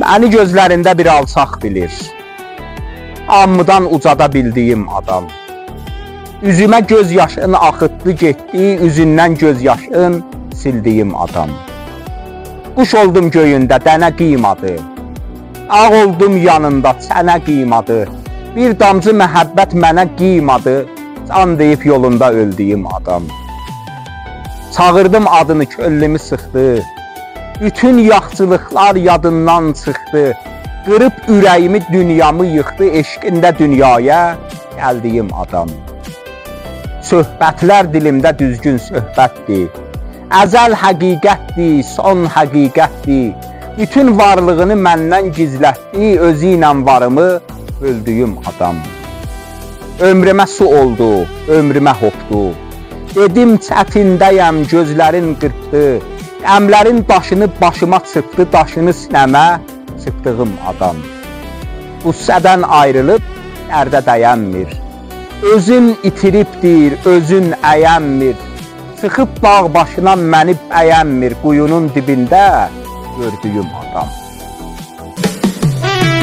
Məni gözlərində bir alçaq bilir, ammıdan ucada bildiyim adam. Üzümə göz yaşını axıtdı getdi, üzündən göz yaşın sildiyim adam. Quş oldum göyündə, dənə qiymadı, ağ oldum yanında, çənə qiymadı. Bir damcı məhəbbət mənə qiymadı, can deyib yolunda öldüyüm adam. Çağırdım adını, köllümü sıxdı, bütün yaxçılıqlar yadından çıxdı. Qırıb ürəyimi, dünyamı yıxdı, eşqində dünyaya gəldiyim adam. Söhbətlər dilimdə düzgün söhbətdir, əzəl həqiqətdir, son həqiqətdir. Bütün varlığını məndən gizlətdi, özü ilə varımı öldüyüm adam. Ömrümə su oldu, ömrümə hopdu, dedim çətindəyəm, gözlərin qırpdı. Qəmlərin daşını başıma çıxdı, daşını sinəmə çıxdığım adam. Qüssədən ayrılıb dərdə dəyənmir, özün itiribdir, özün əyənmir. Çıxıb dağ başına məni bəyənmir, quyunun dibində gördüyüm adam.